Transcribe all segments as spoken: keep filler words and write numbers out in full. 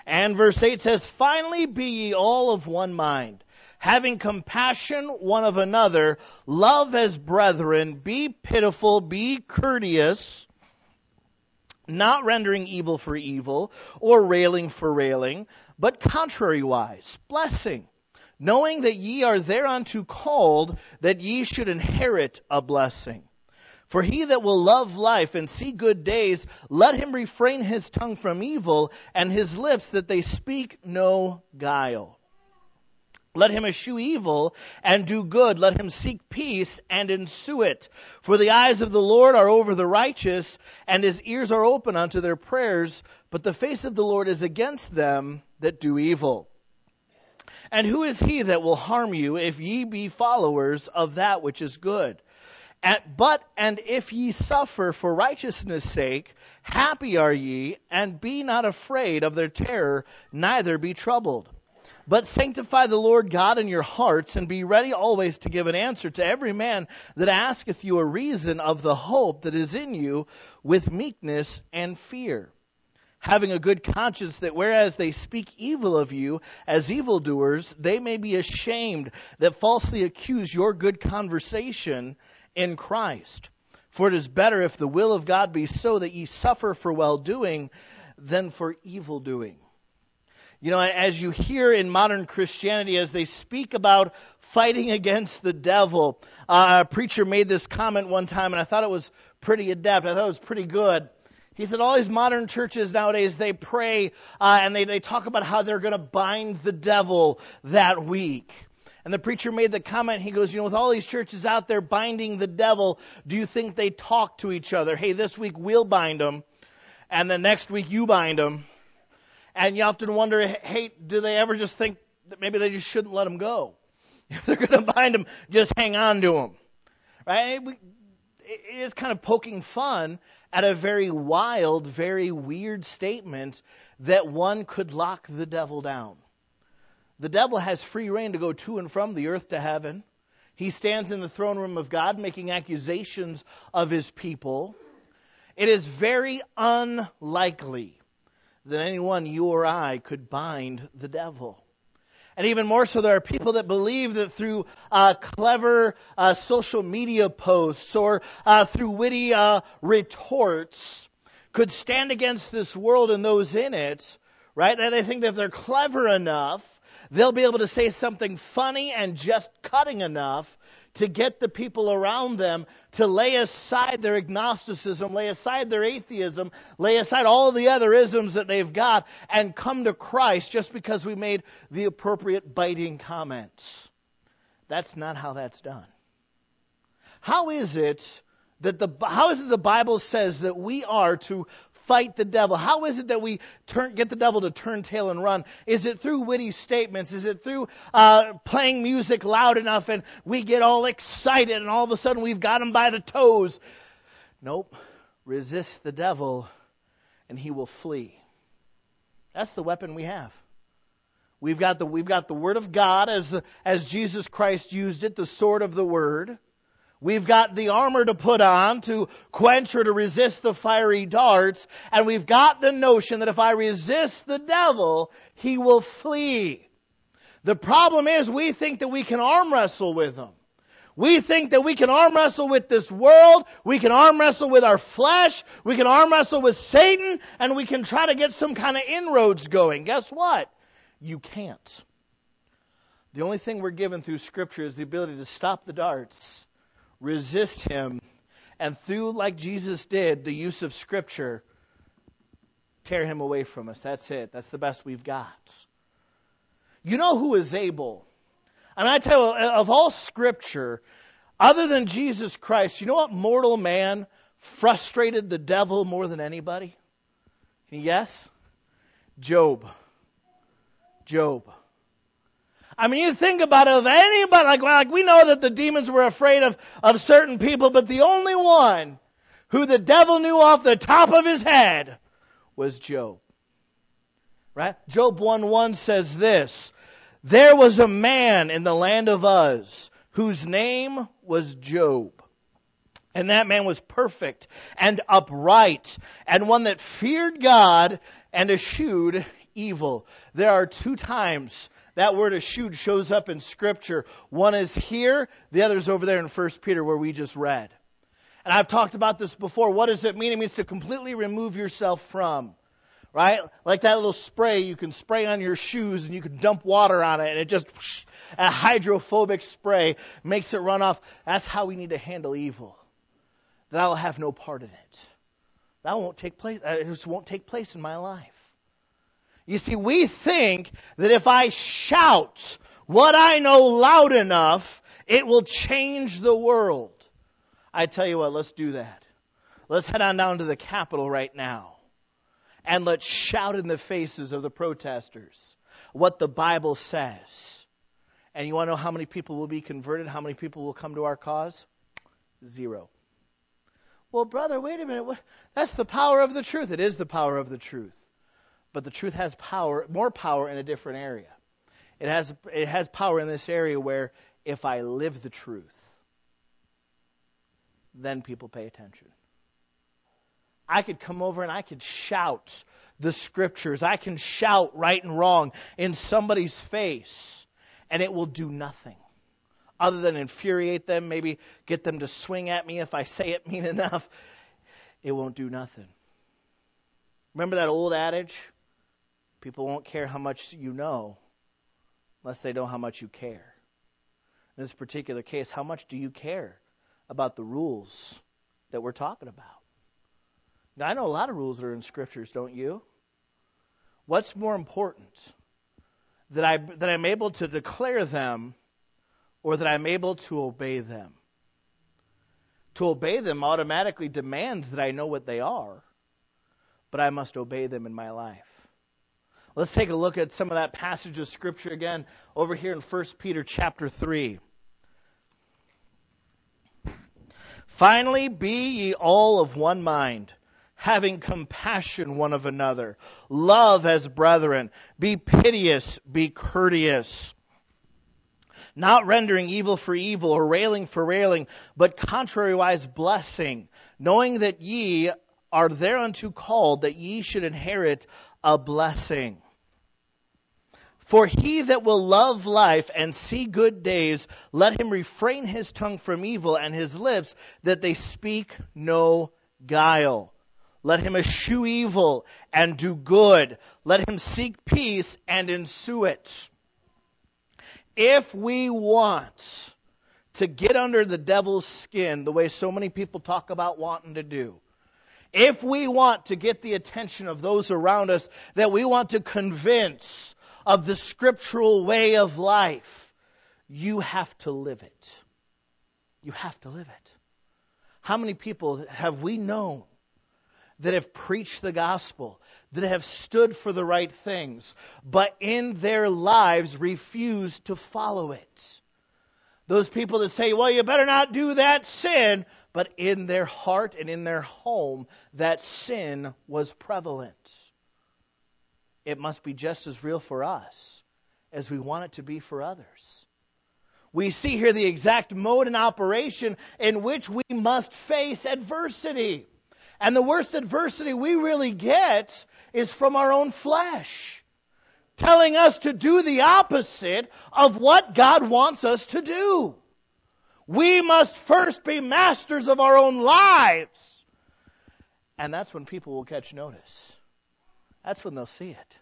And verse eight says, finally be ye all of one mind, having compassion one of another, love as brethren, be pitiful, be courteous, not rendering evil for evil, or railing for railing, but contrariwise, blessing, knowing that ye are thereunto called, that ye should inherit a blessing. For he that will love life and see good days, let him refrain his tongue from evil, and his lips that they speak no guile. Let him eschew evil and do good. Let him seek peace and ensue it. For the eyes of the Lord are over the righteous, and his ears are open unto their prayers. But the face of the Lord is against them that do evil. And who is he that will harm you if ye be followers of that which is good? And, but, and if ye suffer for righteousness' sake, happy are ye, and be not afraid of their terror, neither be troubled. But sanctify the Lord God in your hearts, and be ready always to give an answer to every man that asketh you a reason of the hope that is in you, with meekness and fear. Having a good conscience, that whereas they speak evil of you as evildoers, they may be ashamed that falsely accuse your good conversation in Christ. For it is better if the will of God be so that ye suffer for well-doing than for evil-doing. You know, as you hear in modern Christianity, as they speak about fighting against the devil, uh, a preacher made this comment one time, and I thought it was pretty adept. I thought it was pretty good. He said all these modern churches nowadays, they pray uh, and they, they talk about how they're going to bind the devil that week. And the preacher made the comment, he goes, you know, with all these churches out there binding the devil, do you think they talk to each other? Hey, this week we'll bind him, and the next week you bind him. And you often wonder, hey, do they ever just think that maybe they just shouldn't let him go? If they're going to bind him, just hang on to him. Right? It is kind of poking fun at a very wild, very weird statement that one could lock the devil down. The devil has free reign to go to and from the earth to heaven. He stands in the throne room of God making accusations of his people. It is very unlikely that anyone, you or I, could bind the devil. And even more so, there are people that believe that through uh, clever uh, social media posts or uh, through witty uh, retorts could stand against this world and those in it, right? And they think that if they're clever enough, they'll be able to say something funny and just cutting enough to get the people around them to lay aside their agnosticism, lay aside their atheism, lay aside all the other isms that they've got, and come to Christ just because we made the appropriate biting comments. That's not how that's done. How is it that the how is it the Bible says that we are to fight the devil? How is it that we turn, get the devil to turn tail and run? Is it through witty statements? Is it through uh, playing music loud enough and we get all excited and all of a sudden we've got him by the toes? Nope. Resist the devil and he will flee. That's the weapon we have. We've got the we've got the Word of God as the as Jesus Christ used it, the sword of the Word. We've got the armor to put on to quench or to resist the fiery darts. And we've got the notion that if I resist the devil, he will flee. The problem is we think that we can arm wrestle with him. We think that we can arm wrestle with this world. We can arm wrestle with our flesh. We can arm wrestle with Satan. And we can try to get some kind of inroads going. Guess what? You can't. The only thing we're given through Scripture is the ability to stop the darts, resist him, and through, like Jesus did, the use of Scripture, tear him away from us. That's it. That's the best we've got. You know who is able? I mean, I tell you, of all Scripture, other than Jesus Christ, you know what mortal man frustrated the devil more than anybody? Can you guess? Job. Job. I mean, you think about it, of anybody, like, like we know that the demons were afraid of, of certain people, but the only one who the devil knew off the top of his head was Job. Right? Job one one says this, there was a man in the land of Uz whose name was Job. And that man was perfect and upright and one that feared God and eschewed evil. There are two times that word eschewed shows up in Scripture. One is here, the other is over there in First Peter where we just read. And I've talked about this before. What does it mean? It means to completely remove yourself from. Right? Like that little spray you can spray on your shoes and you can dump water on it and it just, whoosh, a hydrophobic spray makes it run off. That's how we need to handle evil. That I'll have no part in it. That won't take place. It just won't take place in my life. You see, we think that if I shout what I know loud enough, it will change the world. I tell you what, let's do that. Let's head on down to the Capitol right now. And let's shout in the faces of the protesters what the Bible says. And you want to know how many people will be converted? How many people will come to our cause? Zero. Well, brother, wait a minute. That's the power of the truth. It is the power of the truth. But the truth has power, more power in a different area. It has, it has power in this area where if I live the truth, then people pay attention. I could come over and I could shout the Scriptures. I can shout right and wrong in somebody's face, and it will do nothing other than infuriate them, maybe get them to swing at me if I say it mean enough. It won't do nothing. Remember that old adage? People won't care how much you know unless they know how much you care. In this particular case, how much do you care about the rules that we're talking about? Now, I know a lot of rules that are in Scriptures, don't you? What's more important? That, I, that I'm able to declare them or that I'm able to obey them? To obey them automatically demands that I know what they are, but I must obey them in my life. Let's take a look at some of that passage of Scripture again over here in First Peter chapter three. Finally, be ye all of one mind, having compassion one of another. Love as brethren. Be piteous, be courteous. Not rendering evil for evil or railing for railing, but contrariwise blessing, knowing that ye are thereunto called, that ye should inherit a blessing. For he that will love life and see good days, let him refrain his tongue from evil and his lips that they speak no guile. Let him eschew evil and do good. Let him seek peace and ensue it. If we want to get under the devil's skin the way so many people talk about wanting to do, if we want to get the attention of those around us that we want to convince of the scriptural way of life, you have to live it. You have to live it. How many people have we known that have preached the gospel, that have stood for the right things, but in their lives refuse to follow it? Those people that say, well, you better not do that sin, but in their heart and in their home, that sin was prevalent. It must be just as real for us as we want it to be for others. We see here the exact mode and operation in which we must face adversity. And the worst adversity we really get is from our own flesh, telling us to do the opposite of what God wants us to do. We must first be masters of our own lives. And that's when people will catch notice. That's when they'll see it.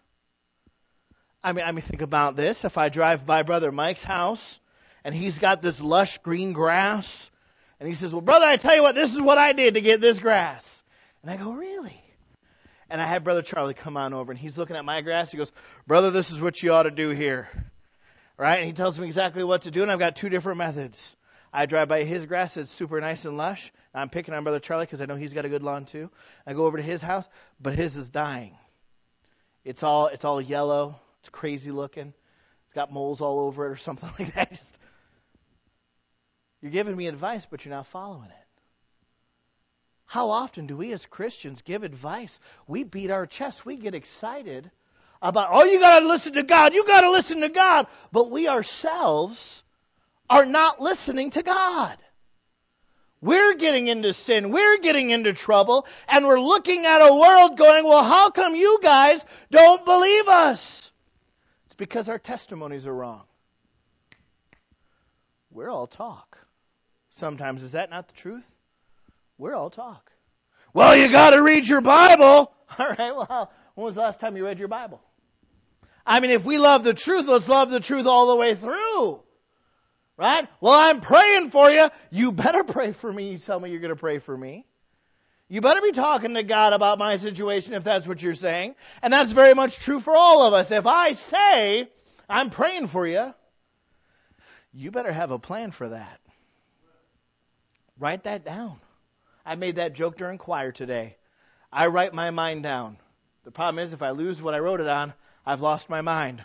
I mean, I mean, think about this. If I drive by Brother Mike's house and he's got this lush green grass, and he says, well, brother, I tell you what, this is what I did to get this grass. And I go, really? And I have Brother Charlie come on over, and he's looking at my grass. He goes, brother, this is what you ought to do here. Right? And he tells me exactly what to do, and I've got two different methods. I drive by his grass. It's super nice and lush. I'm picking on Brother Charlie because I know he's got a good lawn too. I go over to his house, but his is dying. It's all it's all yellow. It's crazy looking. It's got moles all over it or something like that. Just, you're giving me advice, but you're not following it. How often do we as Christians give advice? We beat our chests. We get excited about, oh, you got to listen to God. You got to listen to God. But we ourselves are not listening to God. We're getting into sin. We're getting into trouble. And we're looking at a world going, well, how come you guys don't believe us? It's because our testimonies are wrong. We're all talk. Sometimes, is that not the truth? We're all talk. Well, you got to read your Bible. All right, well, when was the last time you read your Bible? I mean, if we love the truth, let's love the truth all the way through. Right? Well, I'm praying for you. You better pray for me. You tell me you're going to pray for me. You better be talking to God about my situation if that's what you're saying. And that's very much true for all of us. If I say, I'm praying for you, you better have a plan for that. Write that down. I made that joke during choir today. I write my mind down. The problem is if I lose what I wrote it on, I've lost my mind.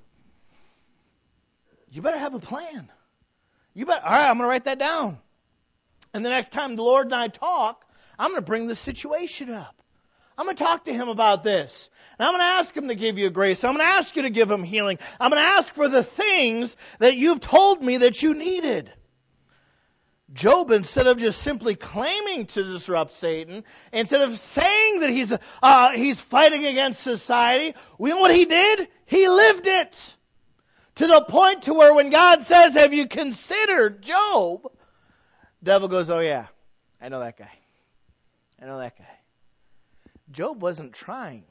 You better have a plan. You better, all right, I'm going to write that down. And the next time the Lord and I talk, I'm going to bring the situation up. I'm going to talk to Him about this. And I'm going to ask Him to give you grace. I'm going to ask you to give Him healing. I'm going to ask for the things that you've told me that you needed. Job, instead of just simply claiming to disrupt Satan, instead of saying that he's uh, he's fighting against society, we know what he did? He lived it. To the point to where when God says, have you considered Job? Devil goes, oh yeah, I know that guy. I know that guy. Job wasn't trying.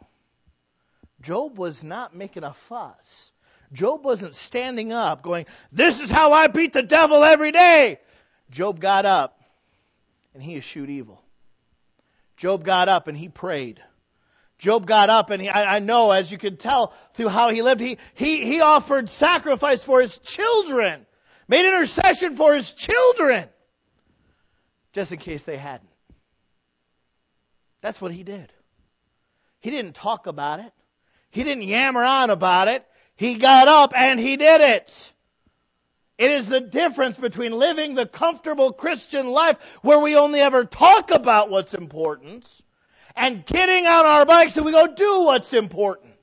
Job was not making a fuss. Job wasn't standing up going, this is how I beat the devil every day. Job got up and he eschewed evil. Job got up and he prayed. Job got up and he, I, I know, as you can tell through how he lived, he, he, he offered sacrifice for his children, made intercession for his children, just in case they hadn't. That's what he did. He didn't talk about it. He didn't yammer on about it. He got up and he did it. It is the difference between living the comfortable Christian life where we only ever talk about what's important and getting on our bikes and we go do what's important.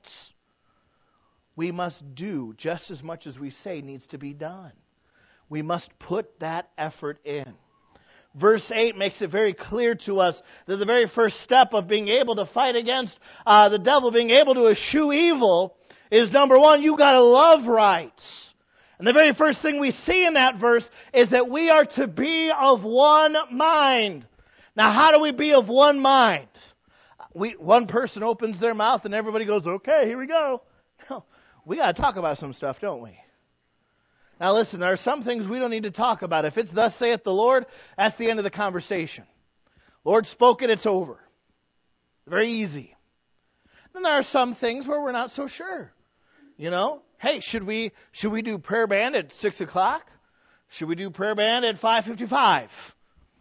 We must do just as much as we say needs to be done. We must put that effort in. Verse eight makes it very clear to us that the very first step of being able to fight against uh, the devil, being able to eschew evil, is number one, you got to love right. And the very first thing we see in that verse is that we are to be of one mind. Now, how do we be of one mind? We, one person opens their mouth and everybody goes, okay, here we go. No, we got to talk about some stuff, don't we? Now listen, there are some things we don't need to talk about. If it's thus saith the Lord, that's the end of the conversation. Lord spoke it, it's over. Very easy. Then there are some things where we're not so sure. You know, hey, should we should we do prayer band at six o'clock? Should we do prayer band at five fifty-five?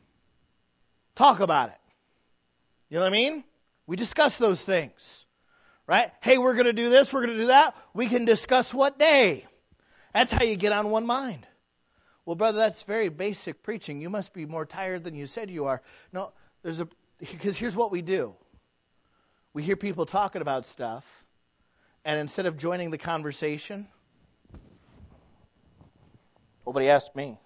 Talk about it. You know what I mean? We discuss those things. Right? Hey, we're going to do this, we're going to do that. We can discuss what day. That's how you get on one mind. Well, brother, that's very basic preaching. You must be more tired than you said you are. No, there's a because here's what we do. We hear people talking about stuff, and instead of joining the conversation, nobody asked me.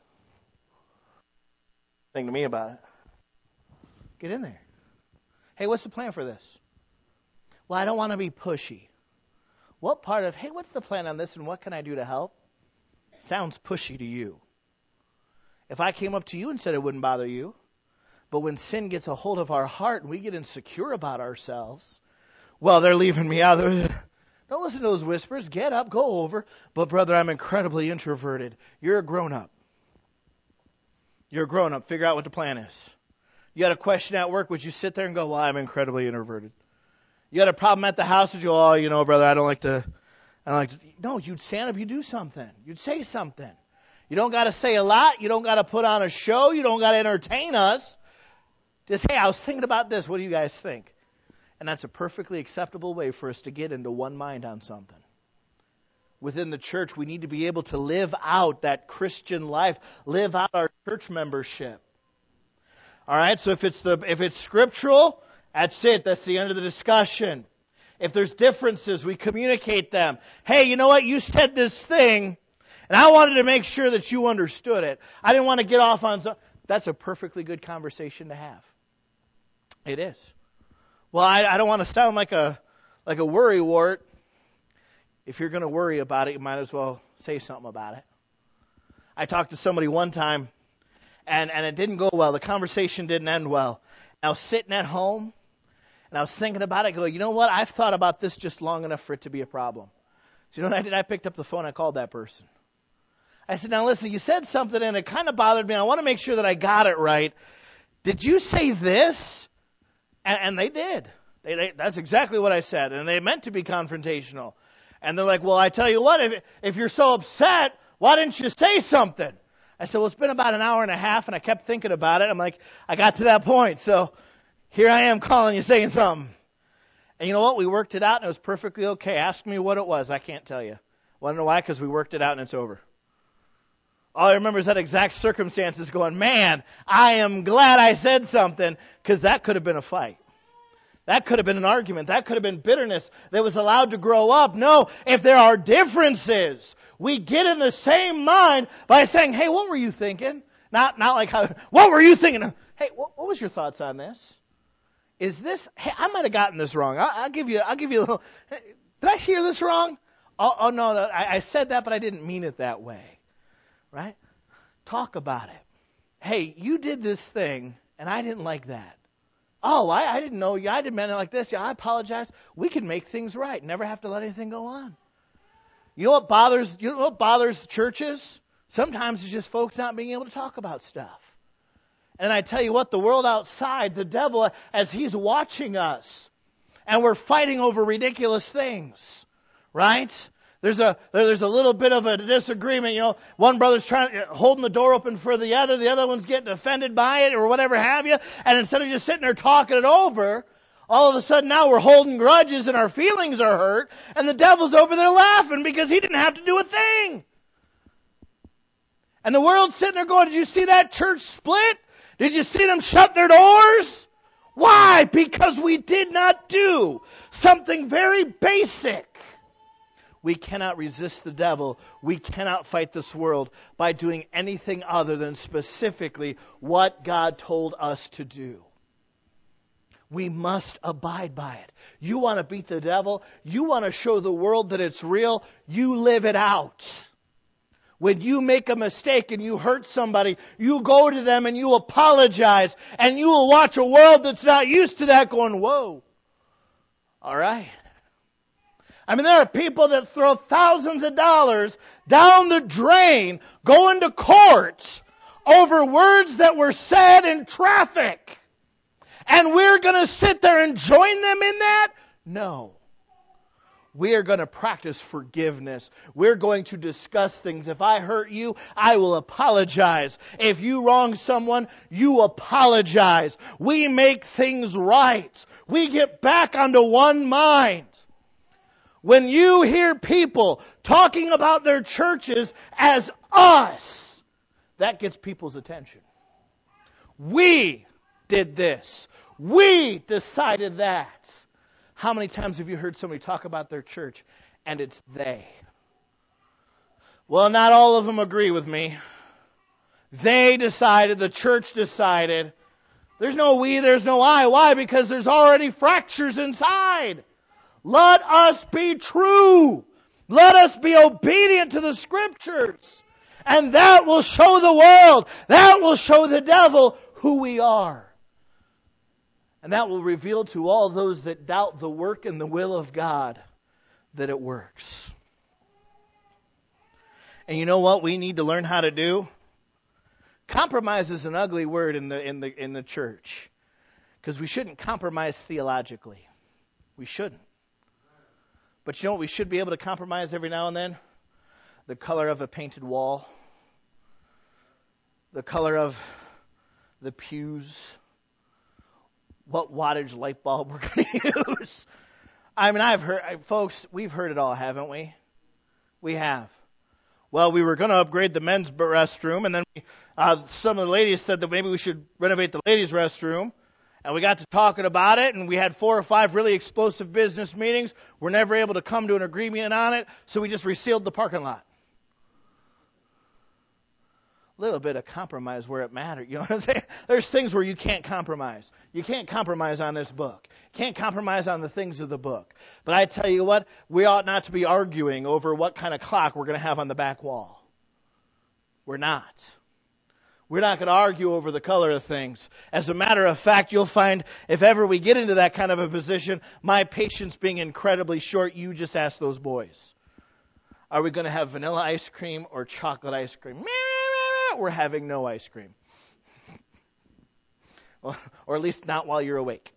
Think to me about it. Get in there. Hey, what's the plan for this? Well, I don't want to be pushy. What part of, hey, what's the plan on this and what can I do to help? Sounds pushy to you. If I came up to you and said it wouldn't bother you, but when sin gets a hold of our heart and we get insecure about ourselves, well, they're leaving me out. Don't listen to those whispers. Get up, go over. But brother, I'm incredibly introverted. You're a grown-up. You're a grown-up. Figure out what the plan is. You got a question at work, would you sit there and go, well, I'm incredibly introverted? You got a problem at the house, would you go, oh, you know, brother, I don't like to, I don't like to. No, you'd stand up, you do something. You'd say something. You don't got to say a lot. You don't got to put on a show. You don't got to entertain us. Just, hey, I was thinking about this. What do you guys think? And that's a perfectly acceptable way for us to get into one mind on something. Within the church, we need to be able to live out that Christian life, live out our church membership. All right, so if it's the if it's scriptural, that's it. That's the end of the discussion. If there's differences, we communicate them. Hey, you know what? You said this thing, and I wanted to make sure that you understood it. I didn't want to get off on some. that's a perfectly good conversation to have. It is. Well, I, I don't want to sound like a like a worrywart. If you're going to worry about it, you might as well say something about it. I talked to somebody one time, and, and it didn't go well. The conversation didn't end well. I was sitting at home, and I was thinking about it. I go, you know what? I've thought about this just long enough for it to be a problem. So you know what I did? I picked up the phone. I called that person. I said, now listen, you said something, and it kind of bothered me. I want to make sure that I got it right. Did you say this? And, and they did. They, they, that's exactly what I said, and they meant to be confrontational. And they're like, well, I tell you what, if, if you're so upset, why didn't you say something? I said, well, it's been about an hour and a half, and I kept thinking about it. I'm like, I got to that point, so here I am calling you saying something. And you know what? We worked it out, and it was perfectly okay. Ask me what it was. I can't tell you. Want to know why? Because we worked it out, and it's over. All I remember is that exact circumstances going, man, I am glad I said something, because that could have been a fight. That could have been an argument. That could have been bitterness that was allowed to grow up. No, if there are differences, we get in the same mind by saying, hey, what were you thinking? Not not like, how, what were you thinking? Hey, what, what was your thoughts on this? Is this, hey, I might have gotten this wrong. I'll, I'll give you I'll give you a little, hey, did I hear this wrong? Oh, oh no, no I, I said that, but I didn't mean it that way. Right? Talk about it. Hey, you did this thing, and I didn't like that. Oh, I, I didn't know you. I didn't mean it like this. Yeah, I apologize. We can make things right. Never have to let anything go on. You know what bothers? You know what bothers churches? Sometimes it's just folks not being able to talk about stuff. And I tell you what, the world outside, the devil, as he's watching us, and we're fighting over ridiculous things, right? There's a there's a little bit of a disagreement. You know, one brother's trying holding the door open for the other, the other one's getting offended by it or whatever have you. And instead of just sitting there talking it over, all of a sudden now we're holding grudges and our feelings are hurt, and the devil's over there laughing because he didn't have to do a thing. And the world's sitting there going, did you see that church split? Did you see them shut their doors? Why? Because we did not do something very basic. We cannot resist the devil. We cannot fight this world by doing anything other than specifically what God told us to do. We must abide by it. You want to beat the devil? You want to show the world that it's real? You live it out. When you make a mistake and you hurt somebody, you go to them and you apologize, and you will watch a world that's not used to that going, whoa, all right. I mean, there are people that throw thousands of dollars down the drain, going to court over words that were said in traffic. And we're going to sit there and join them in that? No. We are going to practice forgiveness. We're going to discuss things. If I hurt you, I will apologize. If you wrong someone, you apologize. We make things right. We get back onto one mind. When you hear people talking about their churches as us, that gets people's attention. We did this. We decided that. How many times have you heard somebody talk about their church and it's they? Well, not all of them agree with me. They decided, the church decided. There's no we, there's no I. Why? Because there's already fractures inside. Let us be true. Let us be obedient to the Scriptures. And that will show the world, that will show the devil who we are. And that will reveal to all those that doubt the work and the will of God that it works. And you know what we need to learn how to do? Compromise is an ugly word in the in the in the church. Because we shouldn't compromise theologically. We shouldn't. But you know what we should be able to compromise every now and then? The color of a painted wall. The color of the pews. What wattage light bulb we're going to use. I mean, I've heard, folks, we've heard it all, haven't we? We have. Well, we were going to upgrade the men's restroom, and then uh, some of the ladies said that maybe we should renovate the ladies' restroom. And we got to talking about it, and we had four or five really explosive business meetings. We're never able to come to an agreement on it, so we just resealed the parking lot. A little bit of compromise where it matters. You know what I'm saying? There's things where you can't compromise. You can't compromise on this book. You can't compromise on the things of the book. But I tell you what, we ought not to be arguing over what kind of clock we're going to have on the back wall. We're not. We're not going to argue over the color of things. As a matter of fact, you'll find if ever we get into that kind of a position, my patience being incredibly short, you just ask those boys. Are we going to have vanilla ice cream or chocolate ice cream? We're having no ice cream. Well, or at least not while you're awake.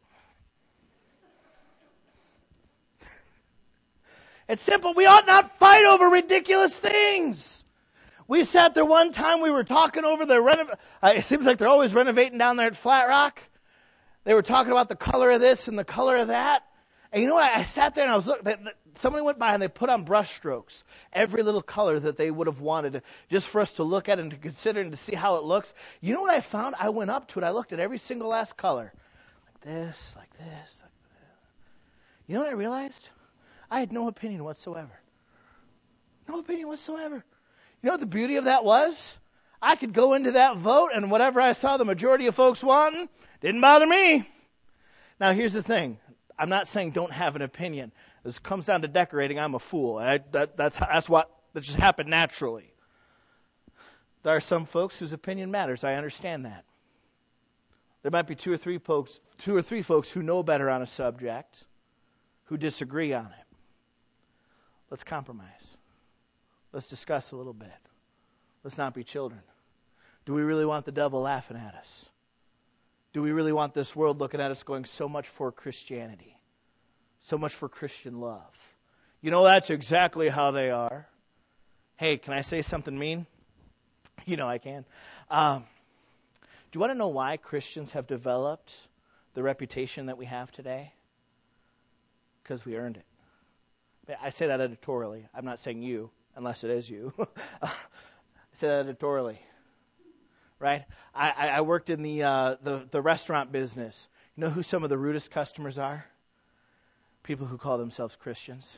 It's simple. We ought not fight over ridiculous things. We sat there one time, we were talking over the renov- uh, it seems like they're always renovating down there at Flat Rock. They were talking about the color of this and the color of that. And you know what? I, I sat there and I was looking. Somebody went by and they put on brush strokes, every little color that they would have wanted, just for us to look at and to consider and to see how it looks. You know what I found? I went up to it. I looked at every single last color, like this, like this, like this. You know what I realized? I had no opinion whatsoever. No opinion whatsoever. You know what the beauty of that was? I could go into that vote, and whatever I saw the majority of folks wanting didn't bother me. Now, here's the thing. I'm not saying don't have an opinion. This comes down to decorating. I'm a fool. I, that, that's that's what that just happened naturally. There are some folks whose opinion matters. I understand that. There might be two or three folks, two or three folks who know better on a subject, who disagree on it. Let's compromise. Let's discuss a little bit. Let's not be children. Do we really want the devil laughing at us? Do we really want this world looking at us going, so much for Christianity, so much for Christian love? You know, that's exactly how they are. Hey, can I say something mean? You know I can. Um, do you want to know why Christians have developed the reputation that we have today? Because we earned it. I say that editorially. I'm not saying you, unless it is you. I say that editorially. Right? I, I worked in the, uh, the the restaurant business. You know who some of the rudest customers are? People who call themselves Christians.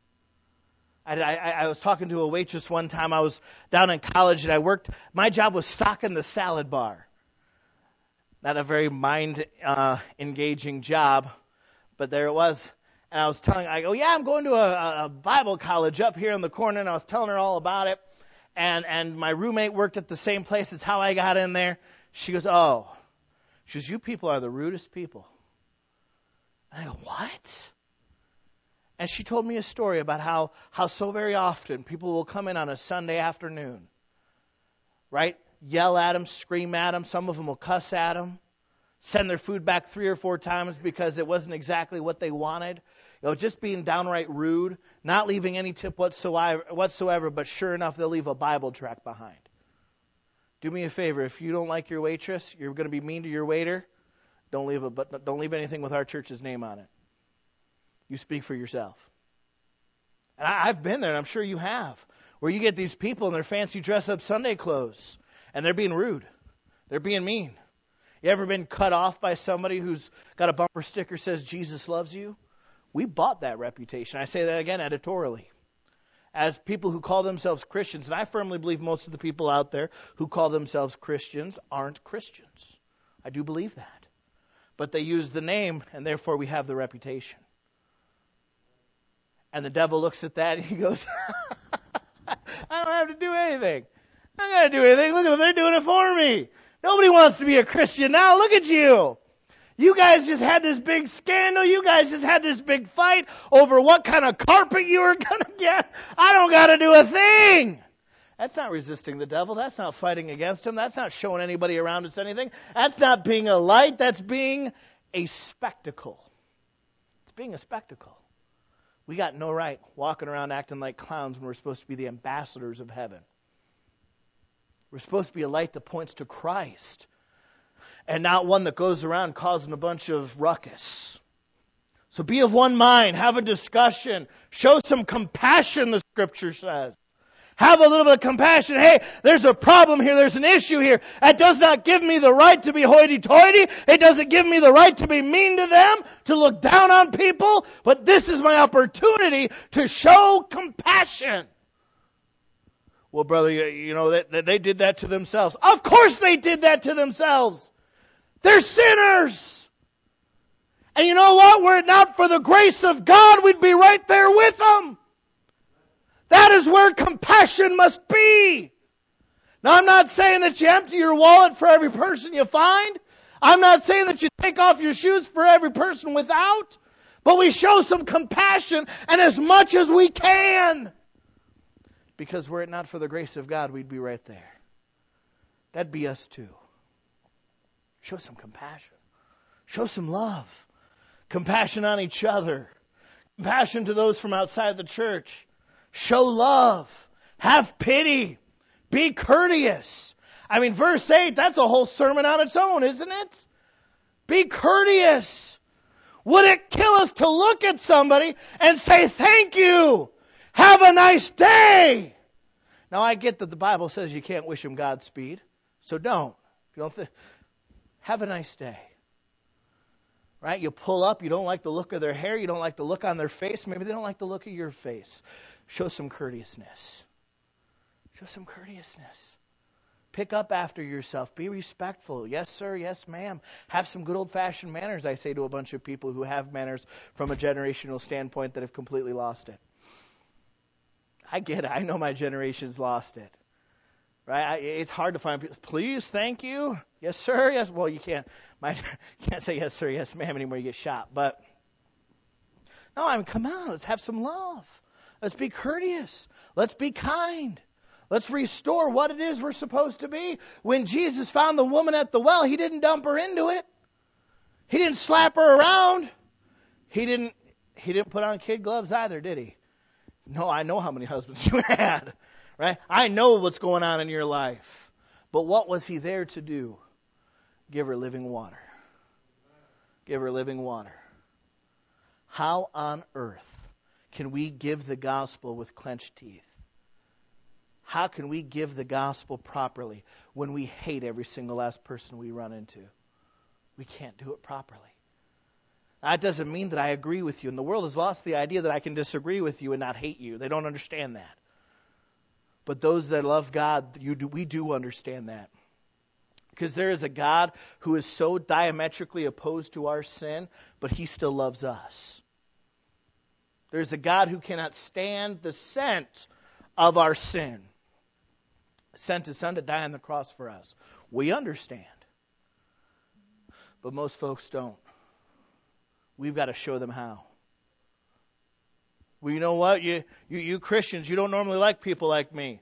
I, I, I was talking to a waitress one time. I was down in college and I worked. My job was stocking the salad bar. Not a very mind uh, engaging job, but there it was. And I was telling, I go, yeah, I'm going to a, a Bible college up here in the corner, and I was telling her all about it. And and my roommate worked at the same place. It's how I got in there. She goes, oh. She goes, you people are the rudest people. And I go, what? And she told me a story about how, how so very often people will come in on a Sunday afternoon, right? Yell at them, scream at them. Some of them will cuss at them. Send their food back three or four times because it wasn't exactly what they wanted. You know, just being downright rude, not leaving any tip whatsoever, whatsoever, but sure enough, they'll leave a Bible tract behind. Do me a favor. If you don't like your waitress, you're going to be mean to your waiter, don't leave a, but don't leave anything with our church's name on it. You speak for yourself. And I, I've been there, and I'm sure you have, where you get these people in their fancy dress-up Sunday clothes, and they're being rude. They're being mean. You ever been cut off by somebody who's got a bumper sticker that says Jesus loves you? We bought that reputation. I say that again editorially. As people who call themselves Christians, and I firmly believe most of the people out there who call themselves Christians aren't Christians. I do believe that. But they use the name, and therefore we have the reputation. And the devil looks at that and he goes, I don't have to do anything. I don't got to do anything. Look at them. They're doing it for me. Nobody wants to be a Christian now. Look at you. You guys just had this big scandal. You guys just had this big fight over what kind of carpet you were going to get. I don't got to do a thing. That's not resisting the devil. That's not fighting against him. That's not showing anybody around us anything. That's not being a light. That's being a spectacle. It's being a spectacle. We got no right walking around acting like clowns when we're supposed to be the ambassadors of heaven. We're supposed to be a light that points to Christ, and not one that goes around causing a bunch of ruckus. So be of one mind. Have a discussion. Show some compassion, the Scripture says. Have a little bit of compassion. Hey, there's a problem here. There's an issue here. That does not give me the right to be hoity-toity. It doesn't give me the right to be mean to them, to look down on people. But this is my opportunity to show compassion. Well, brother, you, you know, they, they did that to themselves. Of course they did that to themselves. They're sinners. And you know what? Were it not for the grace of God, we'd be right there with them. That is where compassion must be. Now, I'm not saying that you empty your wallet for every person you find. I'm not saying that you take off your shoes for every person without. But we show some compassion, and as much as we can. Because were it not for the grace of God, we'd be right there. That'd be us too. Show some compassion. Show some love. Compassion on each other. Compassion to those from outside the church. Show love. Have pity. Be courteous. I mean, verse eight, that's a whole sermon on its own, isn't it? Be courteous. Would it kill us to look at somebody and say, thank you. Have a nice day. Now, I get that the Bible says you can't wish them Godspeed, so don't. If you don't th- have a nice day. Right? You pull up, you don't like the look of their hair, you don't like the look on their face, maybe they don't like the look of your face. Show some courteousness. Show some courteousness. Pick up after yourself. Be respectful. Yes, sir. Yes, ma'am. Have some good old-fashioned manners, I say to a bunch of people who have manners from a generational standpoint that have completely lost it. I get it. I know my generation's lost it. Right? I, it's hard to find people. Please, thank you. Yes, sir. Yes. Well, you can't. My, you can't say yes, sir. Yes, ma'am anymore. You get shot. But no, I mean, come on. Let's have some love. Let's be courteous. Let's be kind. Let's restore what it is we're supposed to be. When Jesus found the woman at the well, he didn't dump her into it. He didn't slap her around. He didn't. He didn't put on kid gloves either, did he? No, I know how many husbands you had, right? I know what's going on in your life. But what was he there to do? Give her living water. Give her living water. How on earth can we give the gospel with clenched teeth? How can we give the gospel properly when we hate every single last person we run into? We can't do it properly. That doesn't mean that I agree with you. And the world has lost the idea that I can disagree with you and not hate you. They don't understand that. But those that love God, you do, we do understand that. Because there is a God who is so diametrically opposed to our sin, but he still loves us. There's a God who cannot stand the scent of our sin. Sent his son to die on the cross for us. We understand. But most folks don't. We've got to show them how. Well, you know what? You, you, you Christians, you don't normally like people like me.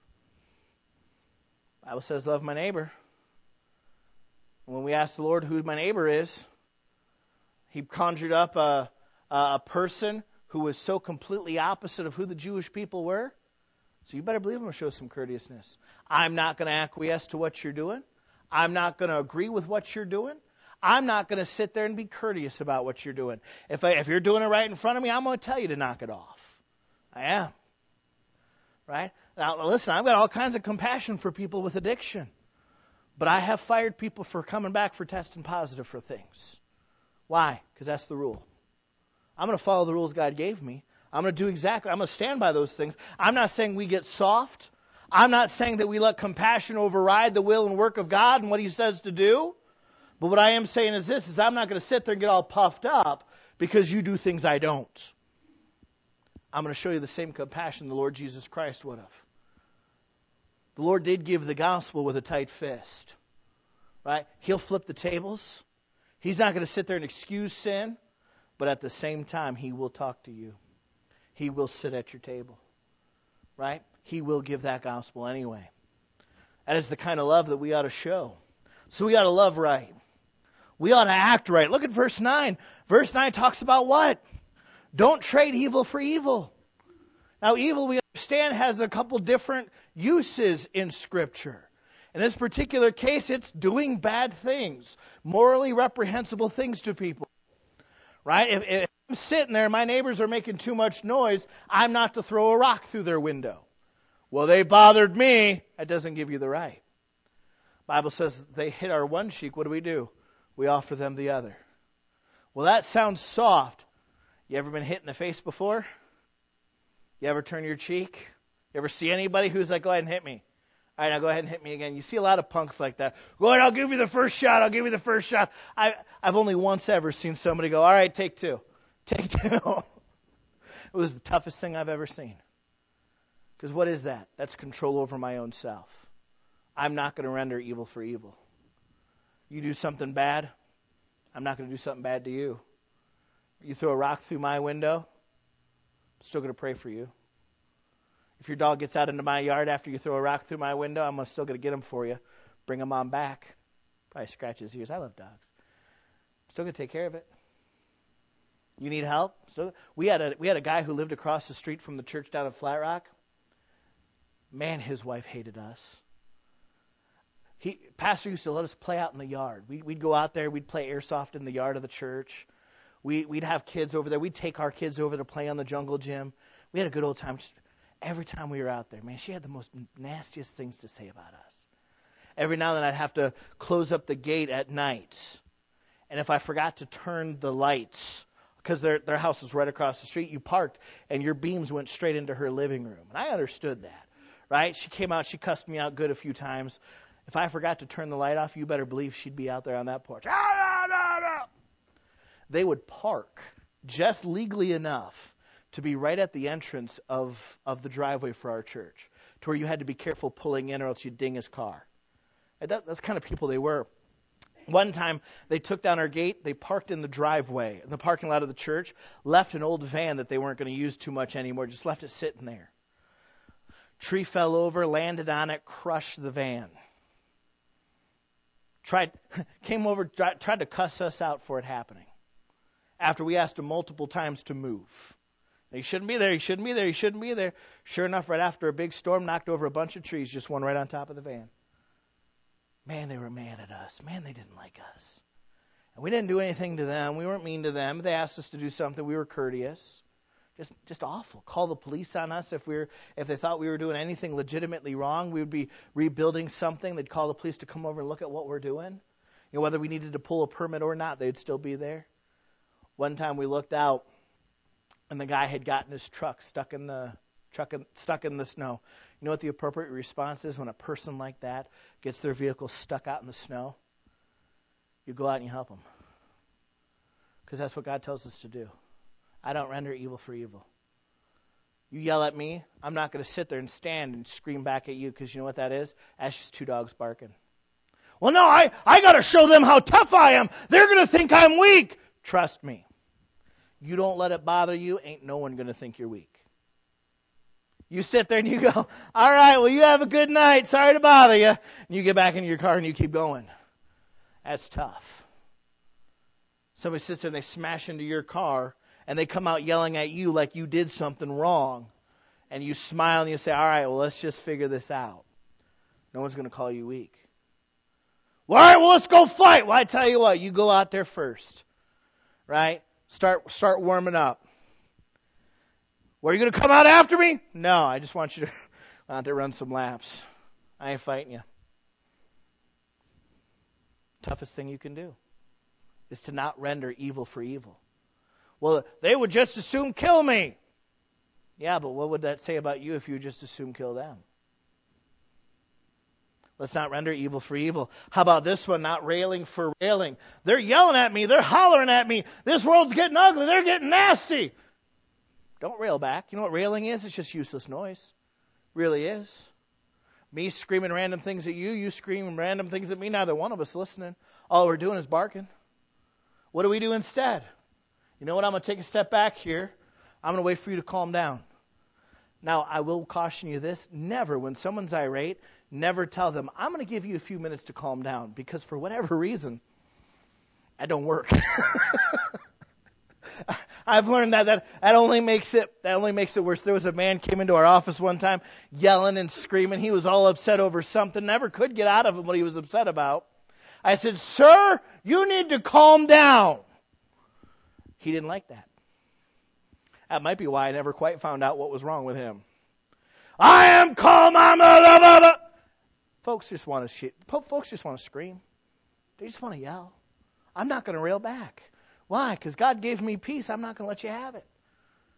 The Bible says love my neighbor. When we asked the Lord who my neighbor is, he conjured up a, a person who was so completely opposite of who the Jewish people were. So you better believe I'm going to show some courteousness. I'm not going to acquiesce to what you're doing. I'm not going to agree with what you're doing. I'm not going to sit there and be courteous about what you're doing. If I, if you're doing it right in front of me, I'm going to tell you to knock it off. I am. Right? Now, listen, I've got all kinds of compassion for people with addiction. But I have fired people for coming back for testing positive for things. Why? Because that's the rule. I'm going to follow the rules God gave me. I'm going to do exactly, I'm going to stand by those things. I'm not saying we get soft. I'm not saying that we let compassion override the will and work of God and what he says to do. But what I am saying is this, is I'm not going to sit there and get all puffed up because you do things I don't. I'm going to show you the same compassion the Lord Jesus Christ would have. The Lord did give the gospel with a tight fist. Right? He'll flip the tables. He's not going to sit there and excuse sin. But at the same time, he will talk to you. He will sit at your table. Right? He will give that gospel anyway. That is the kind of love that we ought to show. So we ought to love right. We ought to act right. Look at verse nine. Verse nine talks about what? Don't trade evil for evil. Now, evil, we understand, has a couple different uses in Scripture. In this particular case, it's doing bad things, morally reprehensible things to people. Right? If, if I'm sitting there and my neighbors are making too much noise, I'm not to throw a rock through their window. Well, they bothered me. That doesn't give you the right. The Bible says they hit our one cheek. What do we do? We offer them the other. Well, that sounds soft. You ever been hit in the face before? You ever turn your cheek? You ever see anybody who's like, go ahead and hit me? All right, now go ahead and hit me again. You see a lot of punks like that. Go ahead, I'll give you the first shot. I'll give you the first shot. I, I've only once ever seen somebody go, all right, take two. Take two. It was the toughest thing I've ever seen. Because what is that? That's control over my own self. I'm not going to render evil for evil. You do something bad, I'm not going to do something bad to you. You throw a rock through my window, I'm still going to pray for you. If your dog gets out into my yard after you throw a rock through my window, I'm still going to get him for you. Bring him on back. Probably scratch his ears. I love dogs. I'm still going to take care of it. You need help? So we had a we had a guy who lived across the street from the church down in Flat Rock. Man, his wife hated us. He pastor used to let us play out in the yard. We, we'd go out there. We'd play airsoft in the yard of the church. We, we'd have kids over there. We'd take our kids over to play on the jungle gym. We had a good old time. Every time we were out there, man, she had the most nastiest things to say about us. Every now and then I'd have to close up the gate at night. And if I forgot to turn the lights, because their their house was right across the street, you parked, and your beams went straight into her living room. And I understood that, right? She came out, she cussed me out good a few times. If I forgot to turn the light off, you better believe she'd be out there on that porch. Ah, no, no, no. They would park just legally enough to be right at the entrance of, of the driveway for our church, to where you had to be careful pulling in or else you'd ding his car. And that, that's the kind of people they were. One time, they took down our gate, they parked in the driveway, in the parking lot of the church, left an old van that they weren't going to use too much anymore, just left it sitting there. Tree fell over, landed on it, crushed the van. Tried, came over, tried to cuss us out for it happening, after we asked him multiple times to move. He shouldn't be there, he shouldn't be there, he shouldn't be there. Sure enough, right after a big storm, knocked over a bunch of trees, just one right on top of the van. Man, they were mad at us. Man, they didn't like us. And we didn't do anything to them. We weren't mean to them. They asked us to do something. We were courteous. Just just awful. Call the police on us if we were if they thought we were doing anything legitimately wrong. We would be rebuilding something. They'd call the police to come over and look at what we're doing. You know, whether we needed to pull a permit or not, they'd still be there. One time we looked out, and the guy had gotten his truck stuck in the truck in, stuck in the snow. You know what the appropriate response is when a person like that gets their vehicle stuck out in the snow? You go out and you help them. Because that's what God tells us to do. I don't render evil for evil. You yell at me, I'm not going to sit there and stand and scream back at you, because you know what that is? That's just two dogs barking. Well, no, I, I got to show them how tough I am. They're going to think I'm weak. Trust me. You don't let it bother you, ain't no one going to think you're weak. You sit there and you go, all right, well, you have a good night. Sorry to bother you. And you get back in your car and you keep going. That's tough. Somebody sits there and they smash into your car and they come out yelling at you like you did something wrong. And you smile and you say, all right, well, let's just figure this out. No one's going to call you weak. Well, all right, well, let's go fight. Well, I tell you what, you go out there first. Right? Start start warming up. Well, are you going to come out after me? No, I just want you to, want to run some laps. I ain't fighting you. Toughest thing you can do is to not render evil for evil. Well, they would just as soon kill me. Yeah, but what would that say about you if you just as soon kill them? Let's not render evil for evil. How about this one? Not railing for railing. They're yelling at me. They're hollering at me. This world's getting ugly. They're getting nasty. Don't rail back. You know what railing is? It's just useless noise. It really is. Me screaming random things at you, you screaming random things at me. Neither one of us listening. All we're doing is barking. What do we do instead? You know what? I'm going to take a step back here. I'm going to wait for you to calm down. Now, I will caution you this. Never, when someone's irate, never tell them, I'm going to give you a few minutes to calm down. Because for whatever reason, that don't work. I've learned that, that that only makes it that only makes it worse. There was a man came into our office one time yelling and screaming. He was all upset over something. Never could get out of him what he was upset about. I said, sir, you need to calm down. He didn't like that. That might be why I never quite found out what was wrong with him. I am calm. I'm a blah, blah, blah. Folks just want to shit. Folks just want to scream. They just want to yell. I'm not going to rail back. Why? Because God gave me peace. I'm not going to let you have it.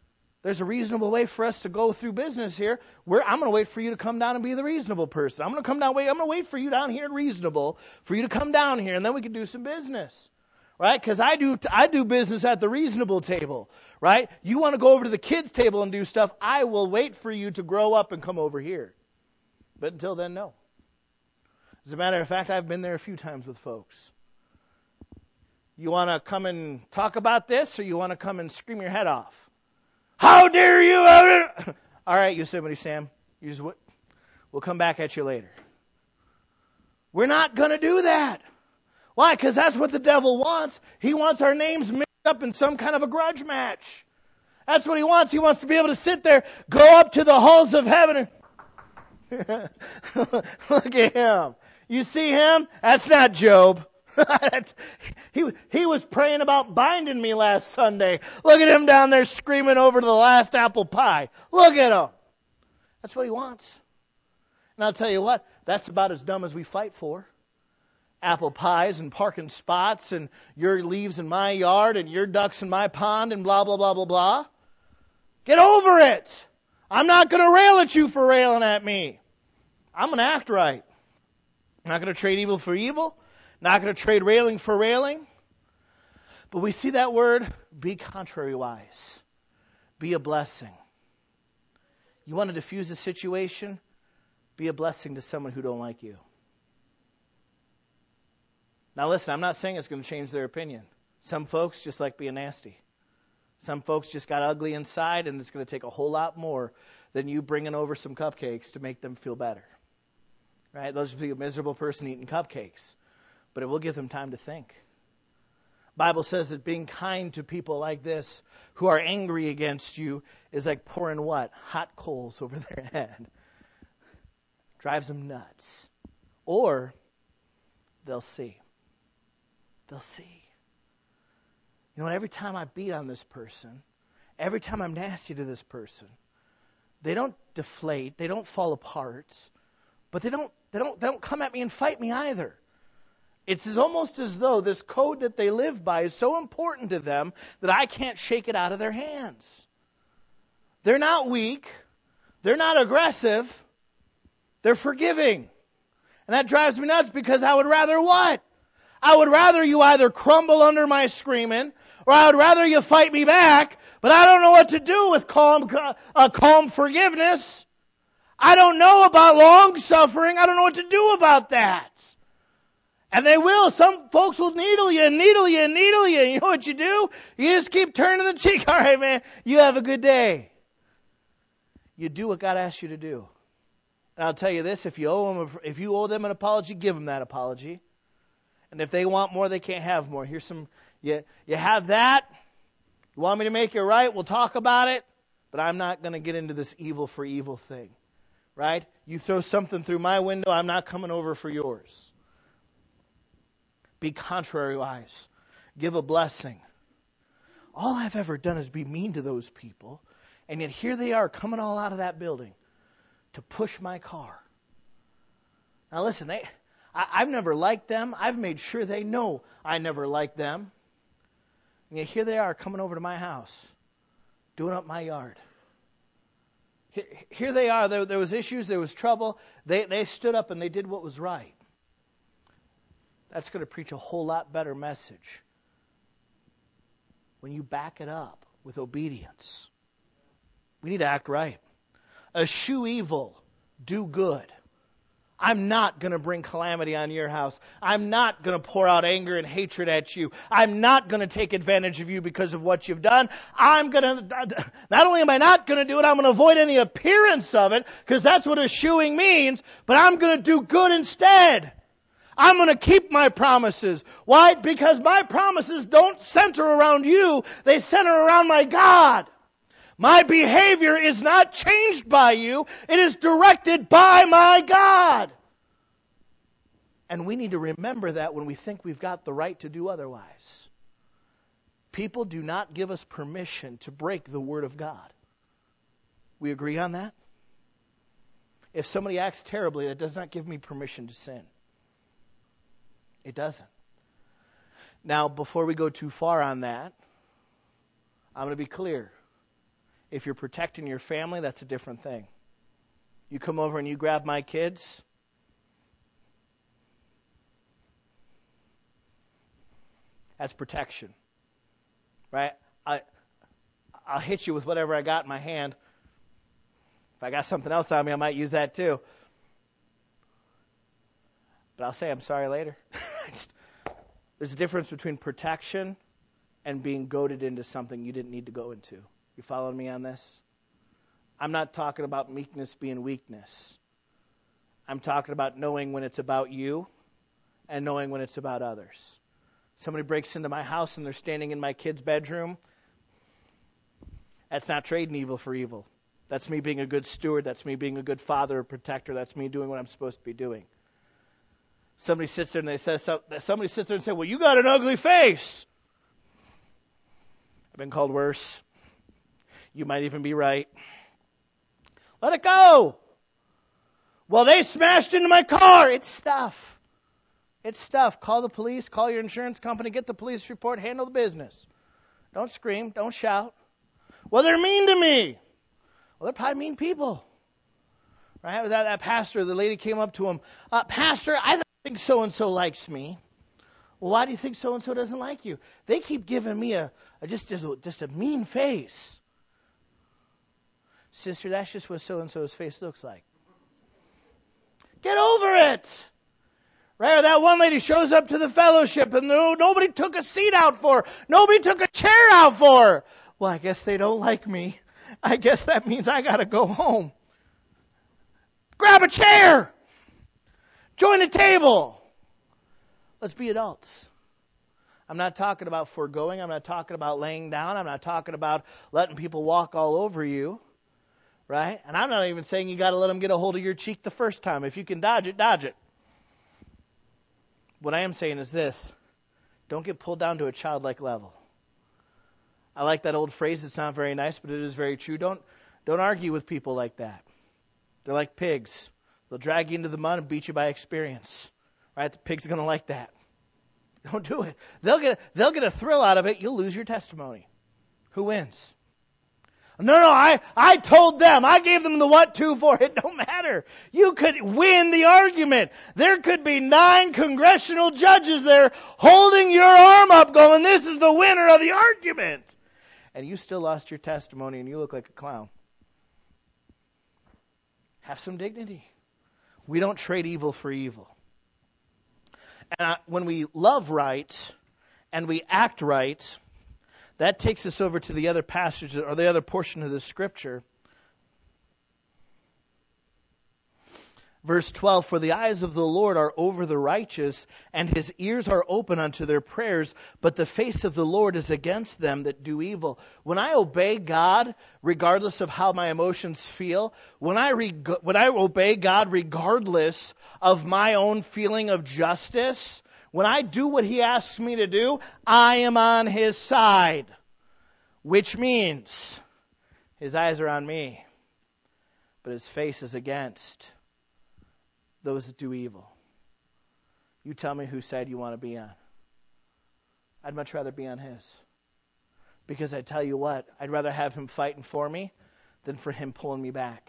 There's a reasonable way for us to go through business here. We're, I'm going to wait for you to come down and be the reasonable person. I'm going to come down. Wait, I'm going to wait for you down here, reasonable, for you to come down here, and then we can do some business, right? Because I do, I do business at the reasonable table, right? You want to go over to the kids' table and do stuff. I will wait for you to grow up and come over here. But until then, no. As a matter of fact, I've been there a few times with folks. You want to come and talk about this, or you want to come and scream your head off? How dare you? All right, Yosemite Sam. You just, we'll come back at you later. We're not going to do that. Why? Because that's what the devil wants. He wants our names mixed up in some kind of a grudge match. That's what he wants. He wants to be able to sit there, go up to the halls of heaven, and look at him. You see him? That's not Job. That's, he, he was praying about binding me last Sunday. Look at him down there screaming over to the last apple pie. Look at him. That's what he wants. And I'll tell you what, that's about as dumb as we fight for. Apple pies and parking spots and your leaves in my yard and your ducks in my pond and blah, blah, blah, blah, blah. Get over it. I'm not going to rail at you for railing at me. I'm going to act right. I'm not going to trade evil for evil. Not going to trade railing for railing. But we see that word, be contrary-wise. Be a blessing. You want to diffuse a situation? Be a blessing to someone who don't like you. Now listen, I'm not saying it's going to change their opinion. Some folks just like being nasty. Some folks just got ugly inside, and it's going to take a whole lot more than you bringing over some cupcakes to make them feel better. Right? They'll just be a miserable person eating cupcakes. But it will give them time to think. The Bible says that being kind to people like this who are angry against you is like pouring what? Hot coals over their head. Drives them nuts. Or they'll see. They'll see. You know, every time I beat on this person, every time I'm nasty to this person, they don't deflate, they don't fall apart, but they don't they don't they don't come at me and fight me either. It's as almost as though this code that they live by is so important to them that I can't shake it out of their hands. They're not weak. They're not aggressive. They're forgiving. And that drives me nuts because I would rather what? I would rather you either crumble under my screaming or I would rather you fight me back, but I don't know what to do with calm, uh, calm forgiveness. I don't know about long suffering. I don't know what to do about that. And they will. Some folks will needle you and needle you and needle you. You know what you do? You just keep turning the cheek. All right, man, you have a good day. You do what God asks you to do. And I'll tell you this, if you owe them, if you owe them an apology, give them that apology. And if they want more, they can't have more. Here's some, you, you have that. You want me to make it right? We'll talk about it. But I'm not going to get into this evil for evil thing. Right? You throw something through my window, I'm not coming over for yours. Be contrary-wise. Give a blessing. All I've ever done is be mean to those people. And yet here they are coming all out of that building to push my car. Now listen, they, I, I've never liked them. I've made sure they know I never liked them. And yet here they are coming over to my house, doing up my yard. Here, here they are. There, there was issues. There was trouble. They, they stood up and they did what was right. That's going to preach a whole lot better message when you back it up with obedience. We need to act right. Eschew evil, do good. I'm not going to bring calamity on your house. I'm not going to pour out anger and hatred at you. I'm not going to take advantage of you because of what you've done. I'm going to, not only am I not going to do it, I'm going to avoid any appearance of it because that's what eschewing means, but I'm going to do good instead. I'm going to keep my promises. Why? Because my promises don't center around you. They center around my God. My behavior is not changed by you. It is directed by my God. And we need to remember that when we think we've got the right to do otherwise. People do not give us permission to break the Word of God. We agree on that? If somebody acts terribly, that does not give me permission to sin. It doesn't. Now, before we go too far on that, I'm going to be clear. If you're protecting your family, that's a different thing. You come over and you grab my kids, that's protection, right? I, I'll hit you with whatever I got in my hand. If I got something else on me, I might use that too. But I'll say I'm sorry later. Just, there's a difference between protection and being goaded into something you didn't need to go into. You following me on this? I'm not talking about meekness being weakness. I'm talking about knowing when it's about you and knowing when it's about others. Somebody breaks into my house and they're standing in my kid's bedroom. That's not trading evil for evil. That's me being a good steward. That's me being a good father or protector. That's me doing what I'm supposed to be doing. Somebody sits there and they say somebody sits there and say, "Well, you got an ugly face." I've been called worse. You might even be right. Let it go. Well, they smashed into my car. It's stuff. It's stuff. Call the police. Call your insurance company. Get the police report. Handle the business. Don't scream. Don't shout. Well, they're mean to me. Well, they're probably mean people. Right? That, that pastor, the lady came up to him. Uh, pastor, I think so-and-so likes me. Well, why do you think so-and-so doesn't like you? They keep giving me a, a just, just, just a mean face. Sister, that's just what so-and-so's face looks like. Get over it. Right? Or that one lady shows up to the fellowship and no, nobody took a seat out for her. Nobody took a chair out for her. Well, I guess they don't like me. I guess that means I got to go home. Grab a chair. Join a table. Let's be adults. I'm not talking about foregoing. I'm not talking about laying down. I'm not talking about letting people walk all over you. Right? And I'm not even saying you got to let them get a hold of your cheek the first time. If you can dodge it, dodge it. What I am saying is this. Don't get pulled down to a childlike level. I like that old phrase. It's not very nice, but it is very true. Don't, don't argue with people like that. They're like pigs. They'll drag you into the mud and beat you by experience. Right? The pig's going to like that. Don't do it. They'll get, they'll get a thrill out of it. You'll lose your testimony. Who wins? No, no, I, I told them. I gave them the what to for it. Don't matter. You could win the argument. There could be nine congressional judges there holding your arm up going, this is the winner of the argument. And you still lost your testimony and you look like a clown. Have some dignity. We don't trade evil for evil. And I, when we love right and we act right, that takes us over to the other passage or the other portion of the scripture. Verse twelve, for the eyes of the Lord are over the righteous, and his ears are open unto their prayers, but the face of the Lord is against them that do evil. When I obey God, regardless of how my emotions feel, when I reg- when I obey God regardless of my own feeling of justice, when I do what he asks me to do, I am on his side. Which means his eyes are on me, but his face is against those that do evil. You tell me whose side you want to be on. I'd much rather be on his. Because I tell you what, I'd rather have him fighting for me than for him pulling me back.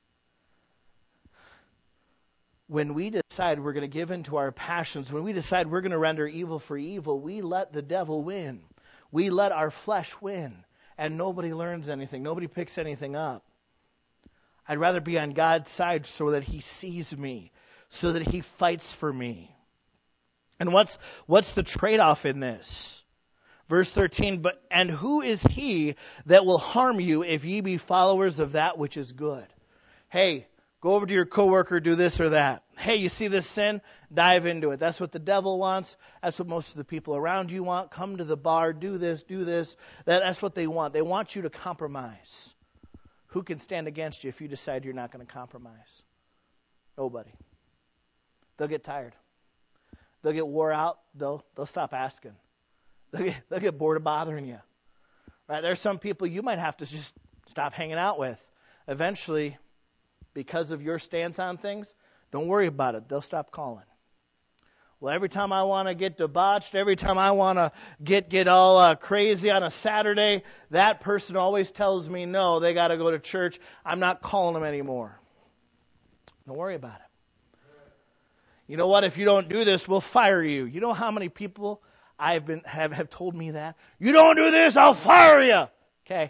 When we decide we're going to give in to our passions, when we decide we're going to render evil for evil, we let the devil win. We let our flesh win. And nobody learns anything. Nobody picks anything up. I'd rather be on God's side so that he sees me, so that he fights for me. And what's what's the trade-off in this? Verse thirteen, but and who is he that will harm you if ye be followers of that which is good? Hey, go over to your coworker, do this or that. Hey, you see this sin? Dive into it. That's what the devil wants. That's what most of the people around you want. Come to the bar, do this, do this. That, that's what they want. They want you to compromise. Who can stand against you if you decide you're not going to compromise? Nobody. They'll get tired. They'll get wore out. They'll they'll stop asking. They'll get, they'll get bored of bothering you. Right? There are some people you might have to just stop hanging out with. Eventually, because of your stance on things, don't worry about it. They'll stop calling. Well, every time I want to get debauched, every time I want to get get all uh, crazy on a Saturday, that person always tells me, no, they got to go to church. I'm not calling them anymore. Don't worry about it. You know what? If you don't do this, we'll fire you. You know how many people I've been have, have told me that? You don't do this, I'll fire you. Okay.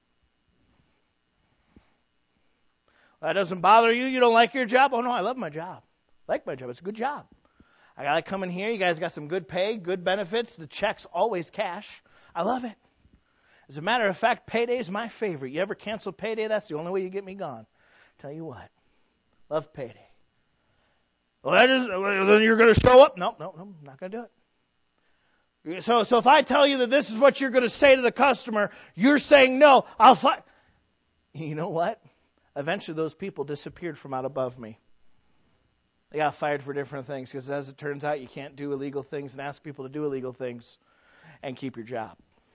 That doesn't bother you? You don't like your job? Oh, no, I love my job. I like my job. It's a good job. I got to come in here. You guys got some good pay, good benefits. The check's always cash. I love it. As a matter of fact, payday is my favorite. You ever cancel payday? That's the only way you get me gone. Tell you what. Love payday. Well, that is, then you're going to show up? No, no, no, I'm not going to do it. So, so if I tell you that this is what you're going to say to the customer, you're saying no, I'll fight. You know what? Eventually those people disappeared from out above me. They got fired for different things because as it turns out, you can't do illegal things and ask people to do illegal things and keep your job.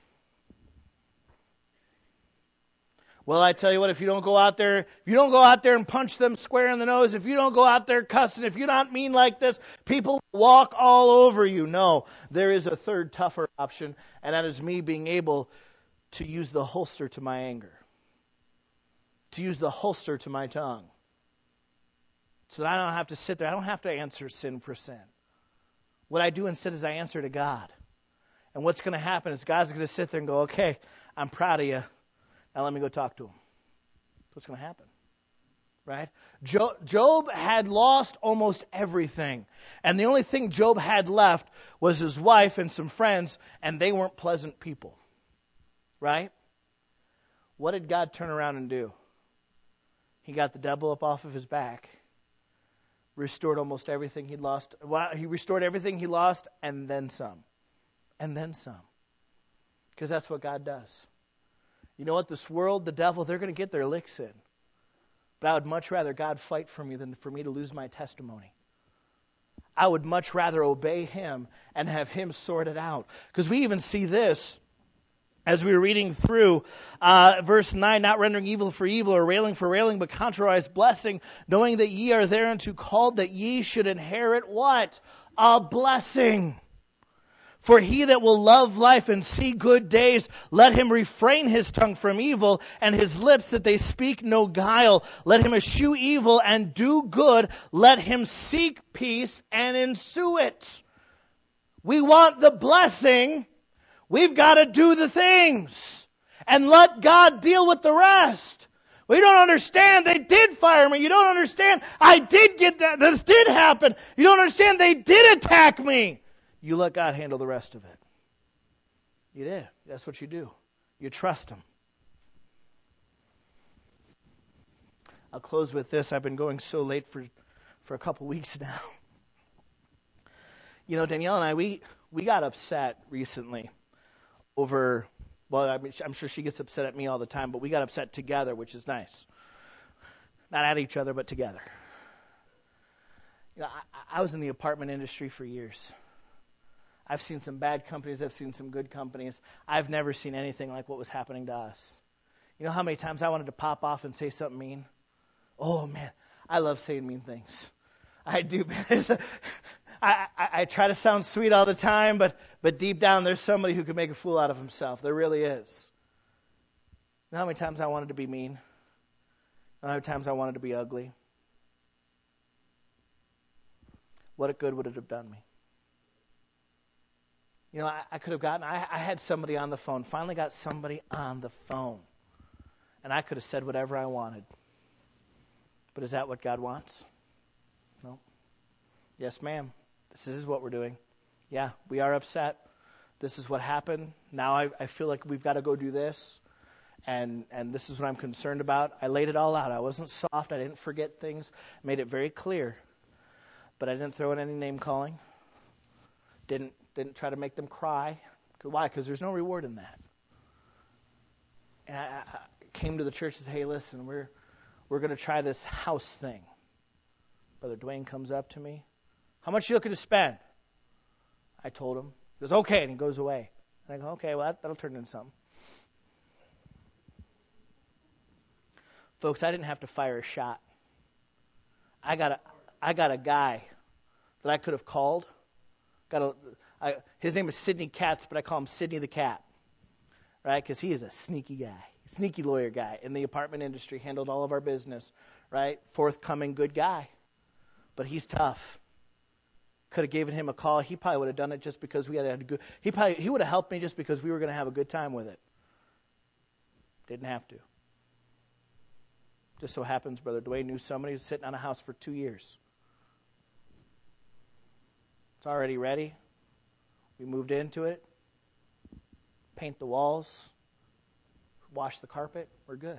Well, I tell you what, if you don't go out there, if you don't go out there and punch them square in the nose, if you don't go out there cussing, if you're not mean like this, people walk all over you. No, there is a third tougher option, and that is me being able to use the holster to my anger, to use the holster to my tongue, so that I don't have to sit there. I don't have to answer sin for sin. What I do instead is I answer to God. And what's going to happen is God's going to sit there and go, okay, I'm proud of you. Now let me go talk to him. That's what's going to happen. Right? Jo- Job had lost almost everything. And the only thing Job had left was his wife and some friends, and they weren't pleasant people. Right? What did God turn around and do? He got the devil up off of his back, restored almost everything he'd lost. Well, he restored everything he lost, and then some. And then some. Because that's what God does. You know what? This world, the devil, they're going to get their licks in. But I would much rather God fight for me than for me to lose my testimony. I would much rather obey him and have him sort it out. Because we even see this as we were reading through uh, verse nine, not rendering evil for evil or railing for railing, but contrariwise blessing, knowing that ye are thereunto called, that ye should inherit what? A blessing. For he that will love life and see good days, let him refrain his tongue from evil, and his lips that they speak no guile. Let him eschew evil and do good. Let him seek peace and ensue it. We want the blessing. We've got to do the things. And let God deal with the rest. Well, you don't understand. They did fire me. You don't understand. I did get that. This did happen. You don't understand. They did attack me. You let God handle the rest of it. You did. That's what you do. You trust him. I'll close with this. I've been going so late for, for a couple weeks now. You know, Danielle and I, we, we got upset recently over, well, I mean, I'm sure she gets upset at me all the time, but we got upset together, which is nice. Not at each other, but together. You know, I, I was in the apartment industry for years. I've seen some bad companies. I've seen some good companies. I've never seen anything like what was happening to us. You know how many times I wanted to pop off and say something mean? Oh, man, I love saying mean things. I do. I, I, I try to sound sweet all the time, but, but deep down there's somebody who can make a fool out of himself. There really is. You know how many times I wanted to be mean? You know how many times I wanted to be ugly? What good would it have done me? You know, I, I could have gotten, I, I had somebody on the phone, finally got somebody on the phone. And I could have said whatever I wanted. But is that what God wants? No. Yes, ma'am. This is what we're doing. Yeah, we are upset. This is what happened. Now I, I feel like we've got to go do this. And and this is what I'm concerned about. I laid it all out. I wasn't soft. I didn't forget things. Made it very clear. But I didn't throw in any name calling. Didn't Didn't try to make them cry. Why? Because there's no reward in that. And I, I came to the church and said, hey, listen, we're we're going to try this house thing. Brother Dwayne comes up to me. How much are you looking to spend? I told him. He goes, okay, and he goes away. And I go, okay, well, that, that'll turn into something. Folks, I didn't have to fire a shot. I got a, I got a guy that I could have called got a, I, his name is Sidney Katz, but I call him Sidney the Cat, right? Because he is a sneaky guy, sneaky lawyer guy in the apartment industry, handled all of our business, right? Forthcoming, good guy, but he's tough. Could have given him a call. He probably would have done it just because we had a good. He probably he would have helped me just because we were going to have a good time with it. Didn't have to. Just so happens, Brother Dwayne knew somebody who's sitting on a house for two years. It's already ready. We moved into it. Paint the walls. Wash the carpet. We're good.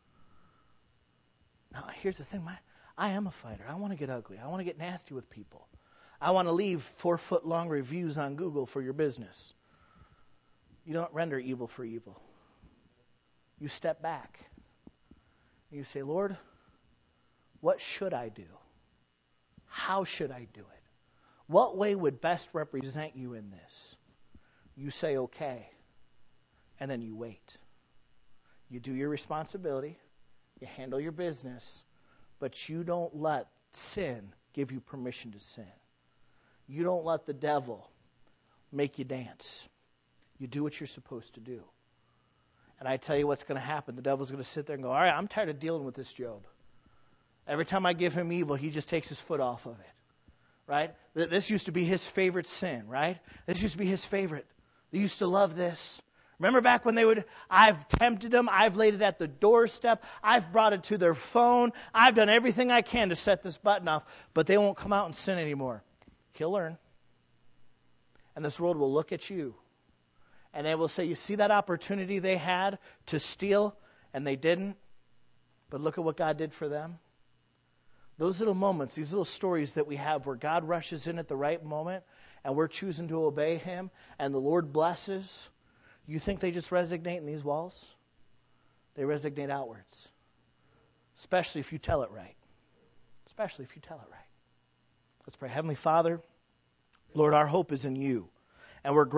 Now, here's the thing. My, I am a fighter. I want to get ugly. I want to get nasty with people. I want to leave four-foot-long reviews on Google for your business. You don't render evil for evil. You step back. You say, Lord, what should I do? How should I do it? What way would best represent you in this? You say, okay, and then you wait. You do your responsibility. You handle your business, but you don't let sin give you permission to sin. You don't let the devil make you dance. You do what you're supposed to do. And I tell you what's going to happen. The devil's going to sit there and go, all right, I'm tired of dealing with this Job. Every time I give him evil, he just takes his foot off of it. Right? This used to be his favorite sin, right? This used to be his favorite. They used to love this. Remember back when they would, I've tempted them, I've laid it at the doorstep, I've brought it to their phone, I've done everything I can to set this button off, but they won't come out and sin anymore. He'll learn. And this world will look at you. And they will say, you see that opportunity they had to steal, and they didn't? But look at what God did for them. Those little moments, these little stories that we have where God rushes in at the right moment, and we're choosing to obey Him, and the Lord blesses, you think they just resonate in these walls? They resonate outwards. Especially if you tell it right. Especially if you tell it right. Let's pray. Heavenly Father, Lord, our hope is in you. And we're